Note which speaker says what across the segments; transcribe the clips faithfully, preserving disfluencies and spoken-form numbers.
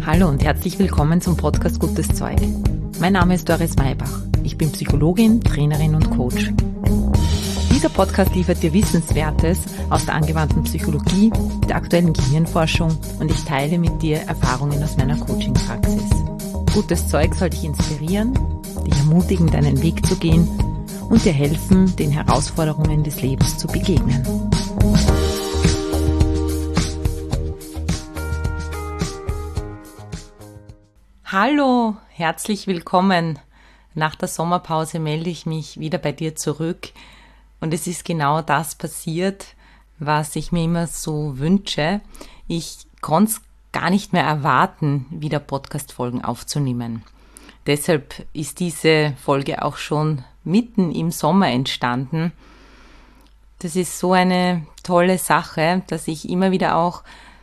Speaker 1: Hallo und herzlich willkommen zum Podcast Gutes Zeug. Mein Name ist Doris Maybach. Ich bin Psychologin, Trainerin und Coach. Dieser Podcast liefert dir Wissenswertes aus der angewandten Psychologie, der aktuellen Gehirnforschung und ich teile mit dir Erfahrungen aus meiner Coaching-Praxis. Gutes Zeug soll dich inspirieren, dich ermutigen, deinen Weg zu gehen und dir helfen, den Herausforderungen des Lebens zu begegnen. Hallo, herzlich willkommen. Nach der Sommerpause melde ich mich wieder bei dir zurück und es ist genau das passiert, was ich mir immer so wünsche. Ich konnte es gar nicht mehr erwarten, wieder Podcast-Folgen aufzunehmen. Deshalb ist diese Folge auch schon mitten im Sommer entstanden. Das ist so eine tolle Sache, dass ich immer wieder auch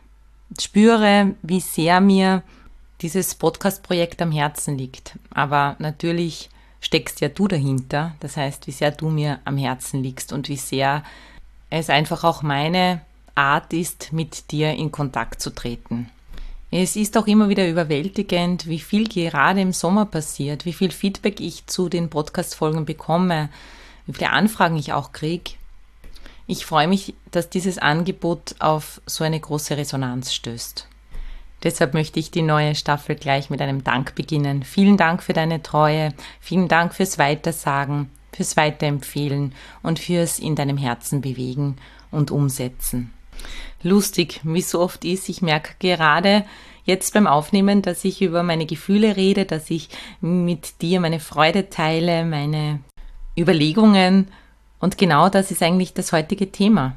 Speaker 1: spüre, wie sehr mir dieses Podcast-Projekt am Herzen liegt. Aber natürlich steckst ja du dahinter. Das heißt, wie sehr du mir am Herzen liegst und wie sehr es einfach auch meine Art ist, mit dir in Kontakt zu treten. Es ist auch immer wieder überwältigend, wie viel gerade im Sommer passiert, wie viel Feedback ich zu den Podcast-Folgen bekomme, wie viele Anfragen ich auch kriege. Ich freue mich, dass dieses Angebot auf so eine große Resonanz stößt. Deshalb möchte ich die neue Staffel gleich mit einem Dank beginnen. Vielen Dank für deine Treue, vielen Dank fürs Weitersagen, fürs Weiterempfehlen und fürs in deinem Herzen bewegen und umsetzen. Lustig, wie so oft ist, ich merke gerade jetzt beim Aufnehmen, dass ich über meine Gefühle rede, dass ich mit dir meine Freude teile, meine Überlegungen und genau das ist eigentlich das heutige Thema.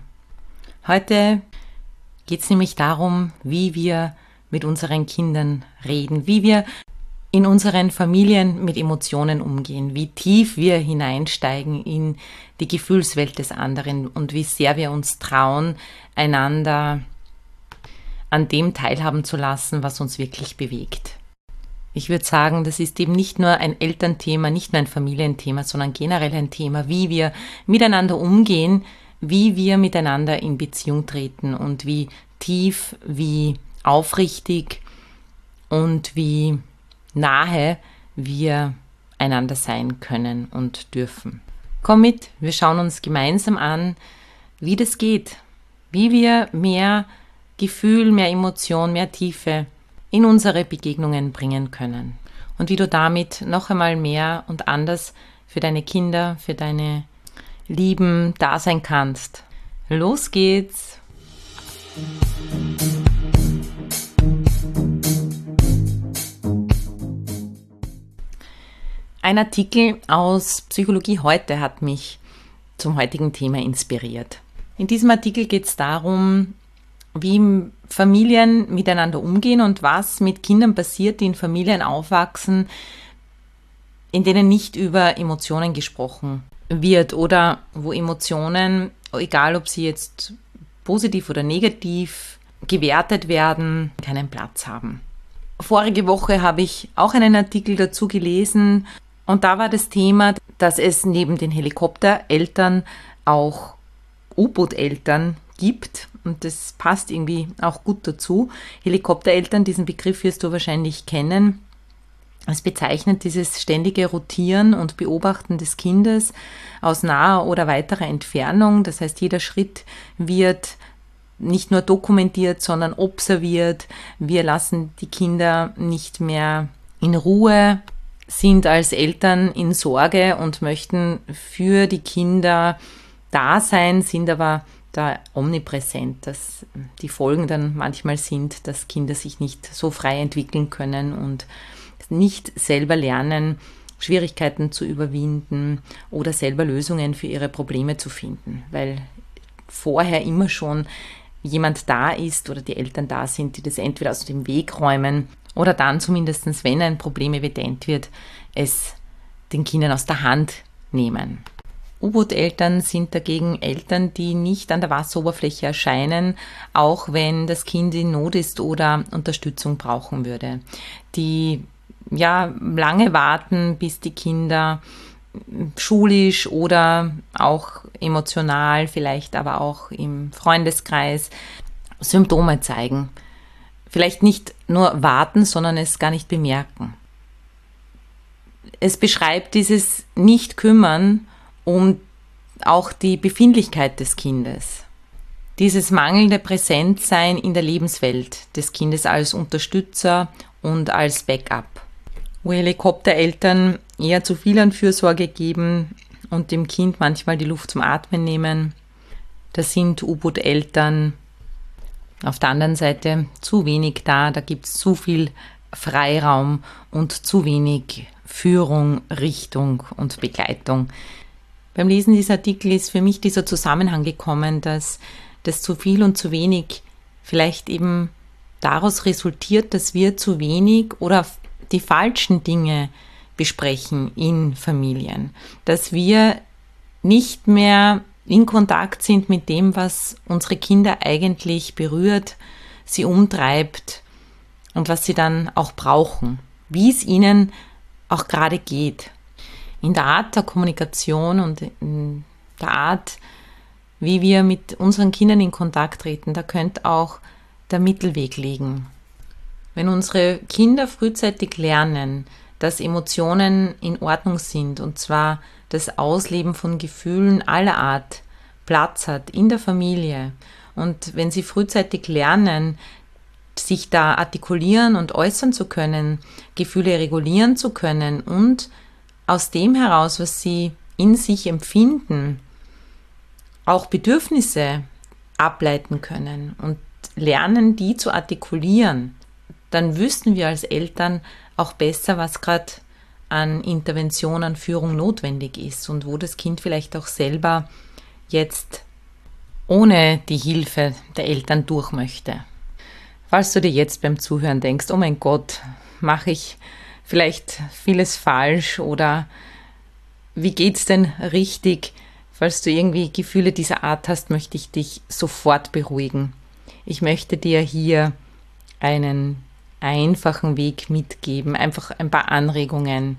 Speaker 1: Heute geht es nämlich darum, wie wir mit unseren Kindern reden, wie wir in unseren Familien mit Emotionen umgehen, wie tief wir hineinsteigen in die Gefühlswelt des anderen und wie sehr wir uns trauen, einander an dem teilhaben zu lassen, was uns wirklich bewegt. Ich würde sagen, das ist eben nicht nur ein Elternthema, nicht nur ein Familienthema, sondern generell ein Thema, wie wir miteinander umgehen, wie wir miteinander in Beziehung treten und wie tief, wie aufrichtig und wie nahe wir einander sein können und dürfen. Komm mit, wir schauen uns gemeinsam an, wie das geht, wie wir mehr Gefühl, mehr Emotion, mehr Tiefe in unsere Begegnungen bringen können und wie du damit noch einmal mehr und anders für deine Kinder, für deine Lieben da sein kannst. Los geht's! Ein Artikel aus Psychologie heute hat mich zum heutigen Thema inspiriert. In diesem Artikel geht es darum, wie Familien miteinander umgehen und was mit Kindern passiert, die in Familien aufwachsen, in denen nicht über Emotionen gesprochen wird oder wo Emotionen, egal ob sie jetzt positiv oder negativ gewertet werden, keinen Platz haben. Vorige Woche habe ich auch einen Artikel dazu gelesen und da war das Thema, dass es neben den Helikoptereltern auch U-Boot-Eltern gibt und das passt irgendwie auch gut dazu. Helikoptereltern, diesen Begriff wirst du wahrscheinlich kennen. Es bezeichnet dieses ständige Rotieren und Beobachten des Kindes aus naher oder weiterer Entfernung. Das heißt, jeder Schritt wird nicht nur dokumentiert, sondern observiert. Wir lassen die Kinder nicht mehr in Ruhe, sind als Eltern in Sorge und möchten für die Kinder da sein, sind aber da omnipräsent, dass die Folgen dann manchmal sind, dass Kinder sich nicht so frei entwickeln können und nicht selber lernen, Schwierigkeiten zu überwinden oder selber Lösungen für ihre Probleme zu finden, weil vorher immer schon jemand da ist oder die Eltern da sind, die das entweder aus dem Weg räumen oder dann zumindest, wenn ein Problem evident wird, es den Kindern aus der Hand nehmen. U-Boot-Eltern sind dagegen Eltern, die nicht an der Wasseroberfläche erscheinen, auch wenn das Kind in Not ist oder Unterstützung brauchen würde. Die ja lange warten, bis die Kinder schulisch oder auch emotional, vielleicht aber auch im Freundeskreis Symptome zeigen. vielleicht nicht nur warten, sondern es gar nicht bemerken. Es beschreibt dieses Nicht-Kümmern um auch die Befindlichkeit des Kindes. Dieses mangelnde Präsentsein in der Lebenswelt des Kindes als Unterstützer und als Backup. Wo Helikoptereltern eher zu viel an Fürsorge geben und dem Kind manchmal die Luft zum Atmen nehmen. Da sind U-Boot-Eltern auf der anderen Seite zu wenig da, da gibt es zu viel Freiraum und zu wenig Führung, Richtung und Begleitung. Beim Lesen dieser Artikel ist für mich dieser Zusammenhang gekommen, dass das zu viel und zu wenig vielleicht eben daraus resultiert, dass wir zu wenig oder die falschen Dinge besprechen in Familien, dass wir nicht mehr in Kontakt sind mit dem, was unsere Kinder eigentlich berührt, sie umtreibt und was sie dann auch brauchen, wie es ihnen auch gerade geht. In der Art der Kommunikation und in der Art, wie wir mit unseren Kindern in Kontakt treten, da könnte auch der Mittelweg liegen. Wenn unsere Kinder frühzeitig lernen, dass Emotionen in Ordnung sind, und zwar das Ausleben von Gefühlen aller Art Platz hat in der Familie, und wenn sie frühzeitig lernen, sich da artikulieren und äußern zu können, Gefühle regulieren zu können und aus dem heraus, was sie in sich empfinden, auch Bedürfnisse ableiten können und lernen, die zu artikulieren, dann wüssten wir als Eltern auch besser, was gerade an Intervention, an Führung notwendig ist und wo das Kind vielleicht auch selber jetzt ohne die Hilfe der Eltern durch möchte. Falls du dir jetzt beim Zuhören denkst, oh mein Gott, mache ich vielleicht vieles falsch oder wie geht's denn richtig? Falls du irgendwie Gefühle dieser Art hast, möchte ich dich sofort beruhigen. Ich möchte dir hier einen einfachen Weg mitgeben, einfach ein paar Anregungen,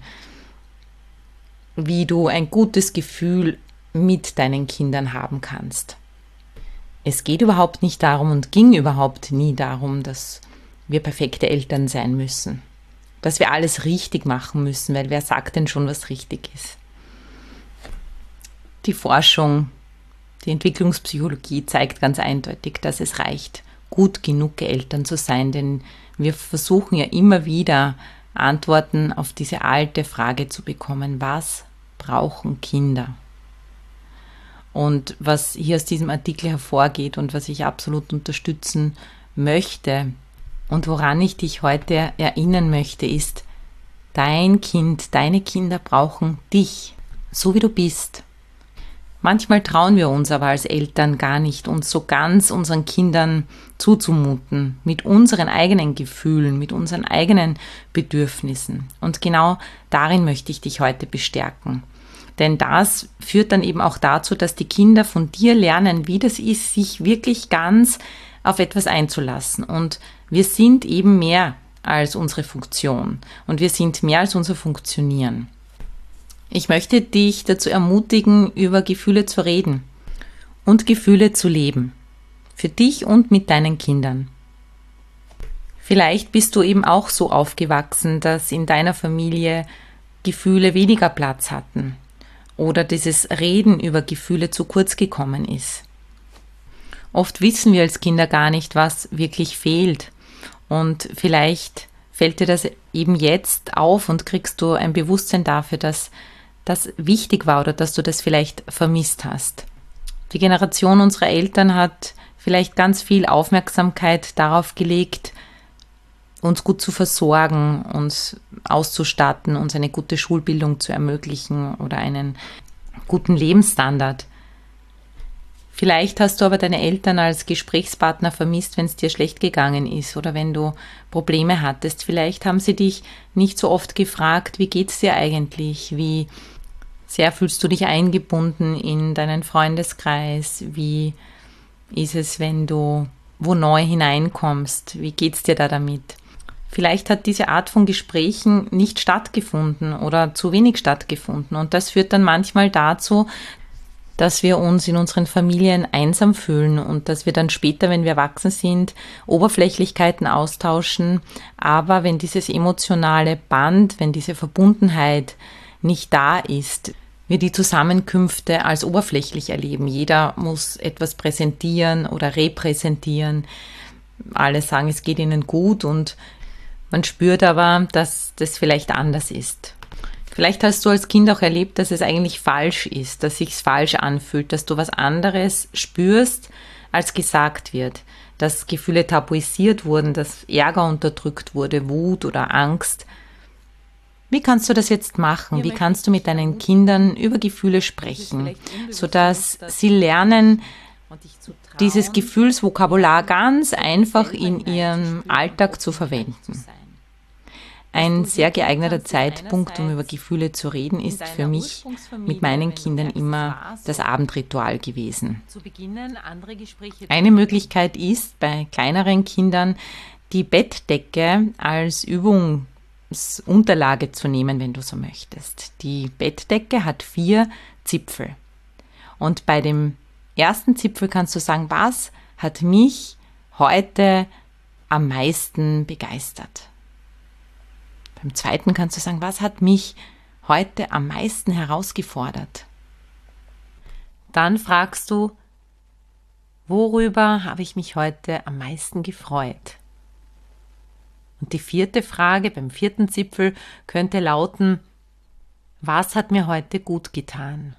Speaker 1: wie du ein gutes Gefühl mit deinen Kindern haben kannst. Es geht überhaupt nicht darum und ging überhaupt nie darum, dass wir perfekte Eltern sein müssen, dass wir alles richtig machen müssen, weil wer sagt denn schon, was richtig ist? Die Forschung, die Entwicklungspsychologie zeigt ganz eindeutig, dass es reicht, gut genug Eltern zu sein, denn wir versuchen ja immer wieder Antworten auf diese alte Frage zu bekommen: Was brauchen Kinder? Und was hier aus diesem Artikel hervorgeht und was ich absolut unterstützen möchte und woran ich dich heute erinnern möchte, ist: Dein Kind, deine Kinder brauchen dich, so wie du bist. Manchmal trauen wir uns aber als Eltern gar nicht, uns so ganz unseren Kindern zuzumuten, mit unseren eigenen Gefühlen, mit unseren eigenen Bedürfnissen. Und genau darin möchte ich dich heute bestärken. Denn das führt dann eben auch dazu, dass die Kinder von dir lernen, wie das ist, sich wirklich ganz auf etwas einzulassen. Und wir sind eben mehr als unsere Funktion und wir sind mehr als unser Funktionieren. Ich möchte dich dazu ermutigen, über Gefühle zu reden und Gefühle zu leben. Für dich und mit deinen Kindern. Vielleicht bist du eben auch so aufgewachsen, dass in deiner Familie Gefühle weniger Platz hatten oder dieses Reden über Gefühle zu kurz gekommen ist. Oft wissen wir als Kinder gar nicht, was wirklich fehlt, und vielleicht fällt dir das eben jetzt auf und kriegst du ein Bewusstsein dafür, dass das wichtig war oder dass du das vielleicht vermisst hast. Die Generation unserer Eltern hat vielleicht ganz viel Aufmerksamkeit darauf gelegt, uns gut zu versorgen, uns auszustatten, uns eine gute Schulbildung zu ermöglichen oder einen guten Lebensstandard. Vielleicht hast du aber deine Eltern als Gesprächspartner vermisst, wenn es dir schlecht gegangen ist oder wenn du Probleme hattest. Vielleicht haben sie dich nicht so oft gefragt, wie geht's dir eigentlich? Wie sehr fühlst du dich eingebunden in deinen Freundeskreis? Wie ist es, wenn du wo neu hineinkommst? Wie geht's dir da damit? Vielleicht hat diese Art von Gesprächen nicht stattgefunden oder zu wenig stattgefunden. Und das führt dann manchmal dazu, dass wir uns in unseren Familien einsam fühlen und dass wir dann später, wenn wir erwachsen sind, Oberflächlichkeiten austauschen. Aber wenn dieses emotionale Band, wenn diese Verbundenheit nicht da ist, wir die Zusammenkünfte als oberflächlich erleben. Jeder muss etwas präsentieren oder repräsentieren. Alle sagen, es geht ihnen gut und man spürt aber, dass das vielleicht anders ist. Vielleicht hast du als Kind auch erlebt, dass es eigentlich falsch ist, dass sich's falsch anfühlt, dass du was anderes spürst, als gesagt wird, dass Gefühle tabuisiert wurden, dass Ärger unterdrückt wurde, Wut oder Angst. Wie kannst du das jetzt machen? Wie kannst du mit deinen Kindern über Gefühle sprechen, sodass sie lernen, dieses Gefühlsvokabular ganz einfach in ihrem Alltag zu verwenden? Ein sehr geeigneter Zeitpunkt, um über Gefühle zu reden, ist für mich mit meinen Kindern immer das Abendritual gewesen. Eine Möglichkeit ist, bei kleineren Kindern die Bettdecke als Übungsunterlage zu nehmen, wenn du so möchtest. Die Bettdecke hat vier Zipfel. Und bei dem ersten Zipfel kannst du sagen, was hat mich heute am meisten begeistert? Beim zweiten kannst du sagen, was hat mich heute am meisten herausgefordert? Dann fragst du, worüber habe ich mich heute am meisten gefreut? Und die vierte Frage beim vierten Zipfel könnte lauten, was hat mir heute gut getan?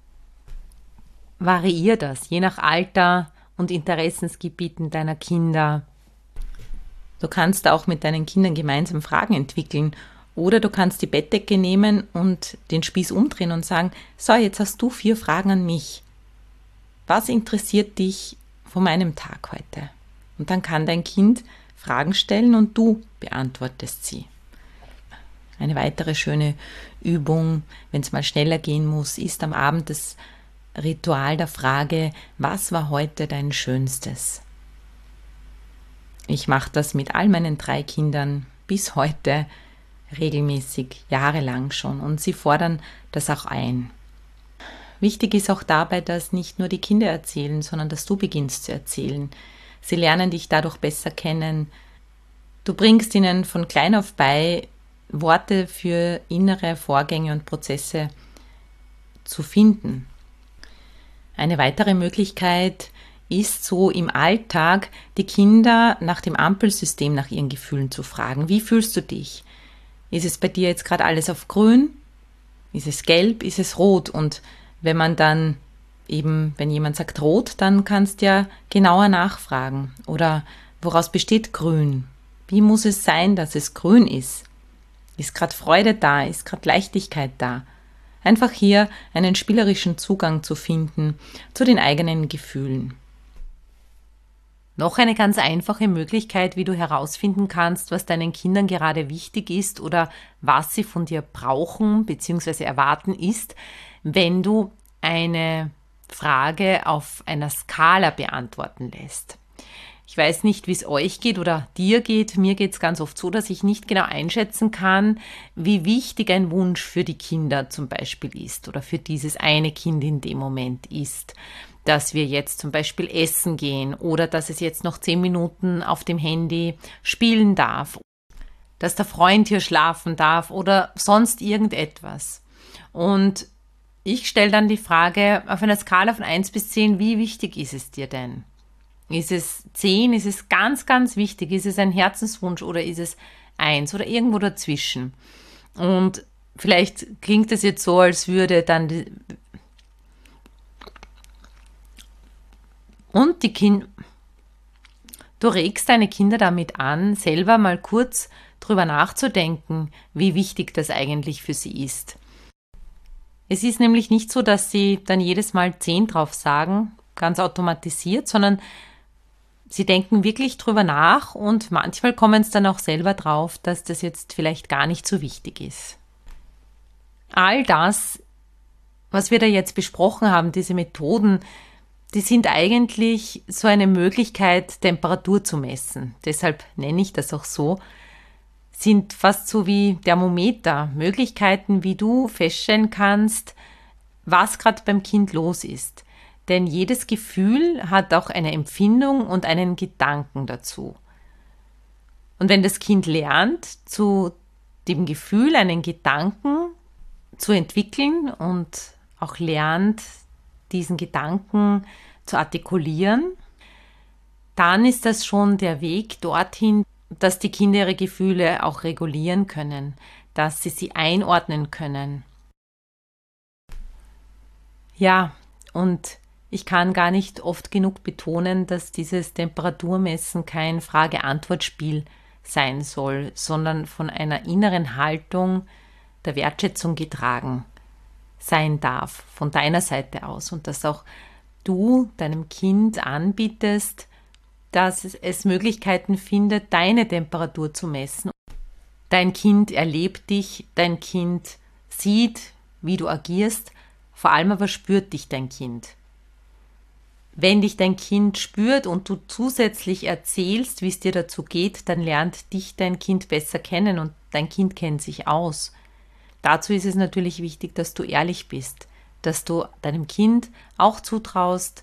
Speaker 1: Variier das, je nach Alter und Interessensgebieten deiner Kinder. Du kannst auch mit deinen Kindern gemeinsam Fragen entwickeln oder du kannst die Bettdecke nehmen und den Spieß umdrehen und sagen, so, jetzt hast du vier Fragen an mich. Was interessiert dich von meinem Tag heute? Und dann kann dein Kind Fragen stellen und du beantwortest sie. Eine weitere schöne Übung, wenn es mal schneller gehen muss, ist am Abend das Ritual der Frage, was war heute dein Schönstes? Ich mache das mit all meinen drei Kindern bis heute regelmäßig, jahrelang schon, und sie fordern das auch ein. Wichtig ist auch dabei, dass nicht nur die Kinder erzählen, sondern dass du beginnst zu erzählen. Sie lernen dich dadurch besser kennen. Du bringst ihnen von klein auf bei, Worte für innere Vorgänge und Prozesse zu finden. Eine weitere Möglichkeit ist so im Alltag, die Kinder nach dem Ampelsystem, nach ihren Gefühlen zu fragen. Wie fühlst du dich? Ist es bei dir jetzt gerade alles auf grün? Ist es gelb? Ist es rot? Und wenn man dann eben, wenn jemand sagt rot, dann kannst du ja genauer nachfragen. Oder woraus besteht grün? Wie muss es sein, dass es grün ist? Ist gerade Freude da? Ist gerade Leichtigkeit da? Einfach hier einen spielerischen Zugang zu finden zu den eigenen Gefühlen. Noch eine ganz einfache Möglichkeit, wie du herausfinden kannst, was deinen Kindern gerade wichtig ist oder was sie von dir brauchen bzw. erwarten, ist, wenn du eine Frage auf einer Skala beantworten lässt. Ich weiß nicht, wie es euch geht oder dir geht. Mir geht es ganz oft so, dass ich nicht genau einschätzen kann, wie wichtig ein Wunsch für die Kinder zum Beispiel ist oder für dieses eine Kind in dem Moment ist. Dass wir jetzt zum Beispiel essen gehen oder dass es jetzt noch zehn Minuten auf dem Handy spielen darf, dass der Freund hier schlafen darf oder sonst irgendetwas. Und ich stelle dann die Frage auf einer Skala von eins bis zehn, wie wichtig ist es dir denn? Ist es zehn, ist es ganz, ganz wichtig, ist es ein Herzenswunsch oder ist es eins oder irgendwo dazwischen? Und vielleicht klingt es jetzt so, als würde dann die Und die Kinder, du regst deine Kinder damit an, selber mal kurz drüber nachzudenken, wie wichtig das eigentlich für sie ist. Es ist nämlich nicht so, dass sie dann jedes Mal zehn drauf sagen, ganz automatisiert, sondern sie denken wirklich drüber nach und manchmal kommen es dann auch selber drauf, dass das jetzt vielleicht gar nicht so wichtig ist. All das, was wir da jetzt besprochen haben, diese Methoden, die sind eigentlich so eine Möglichkeit, Temperatur zu messen. Deshalb nenne ich das auch so. Sind fast so wie Thermometer, Möglichkeiten, wie du feststellen kannst, was gerade beim Kind los ist. Denn jedes Gefühl hat auch eine Empfindung und einen Gedanken dazu. Und wenn das Kind lernt, zu dem Gefühl einen Gedanken zu entwickeln und auch lernt, diesen Gedanken zu artikulieren, dann ist das schon der Weg dorthin, dass die Kinder ihre Gefühle auch regulieren können, dass sie sie einordnen können. Ja, und ich kann gar nicht oft genug betonen, dass dieses Temperaturmessen kein Frage-Antwort-Spiel sein soll, sondern von einer inneren Haltung der Wertschätzung getragen sein darf, von deiner Seite aus. Und dass auch du deinem Kind anbietest, dass es Möglichkeiten findet, deine Temperatur zu messen. Dein Kind erlebt dich, dein Kind sieht, wie du agierst, vor allem aber spürt dich dein Kind. Wenn dich dein Kind spürt und du zusätzlich erzählst, wie es dir dazu geht, dann lernt dich dein Kind besser kennen und dein Kind kennt sich aus. Dazu ist es natürlich wichtig, dass du ehrlich bist, dass du deinem Kind auch zutraust,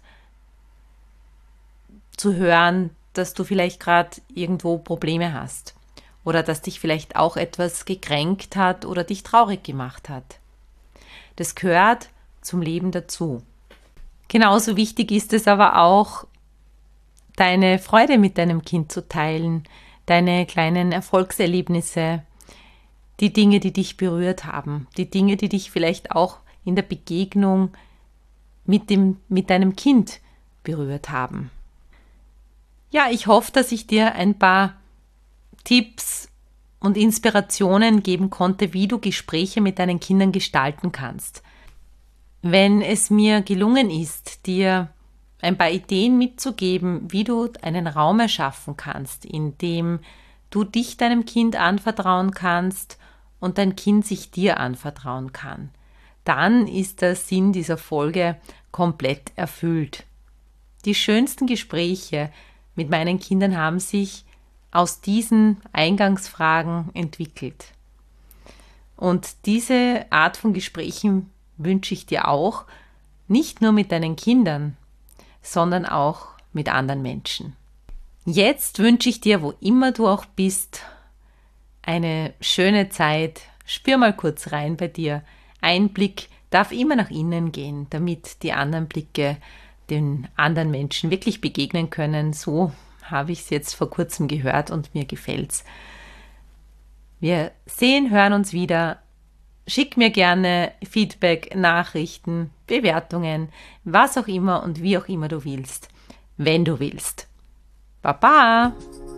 Speaker 1: zu hören, dass du vielleicht gerade irgendwo Probleme hast oder dass dich vielleicht auch etwas gekränkt hat oder dich traurig gemacht hat. Das gehört zum Leben dazu. Genauso wichtig ist es aber auch, deine Freude mit deinem Kind zu teilen, deine kleinen Erfolgserlebnisse, die Dinge, die dich berührt haben, die Dinge, die dich vielleicht auch in der Begegnung mit dem, mit deinem Kind berührt haben. Ja, ich hoffe, dass ich dir ein paar Tipps und Inspirationen geben konnte, wie du Gespräche mit deinen Kindern gestalten kannst. Wenn es mir gelungen ist, dir ein paar Ideen mitzugeben, wie du einen Raum erschaffen kannst, in dem du dich deinem Kind anvertrauen kannst und dein Kind sich dir anvertrauen kann, dann ist der Sinn dieser Folge komplett erfüllt. Die schönsten Gespräche mit meinen Kindern haben sich aus diesen Eingangsfragen entwickelt. Und diese Art von Gesprächen wünsche ich dir auch, nicht nur mit deinen Kindern, sondern auch mit anderen Menschen. Jetzt wünsche ich dir, wo immer du auch bist, eine schöne Zeit. Spür mal kurz rein bei dir. Ein Blick darf immer nach innen gehen, damit die anderen Blicke den anderen Menschen wirklich begegnen können. So habe ich es jetzt vor kurzem gehört und mir gefällt's. Wir sehen, hören uns wieder. Schick mir gerne Feedback, Nachrichten, Bewertungen, was auch immer und wie auch immer du willst, wenn du willst. Baba!